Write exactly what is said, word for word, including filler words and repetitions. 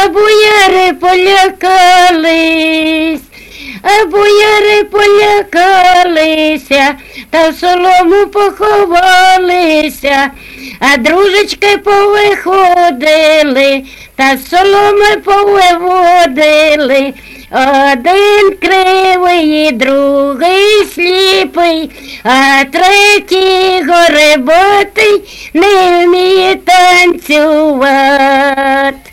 бояри полякались, а бояри полякалися, та в солому поховалися, а дружечки повиходили, та з соломи повиводили. Один кривий, другий сліпий, а третій горебатий не вміє танцювати.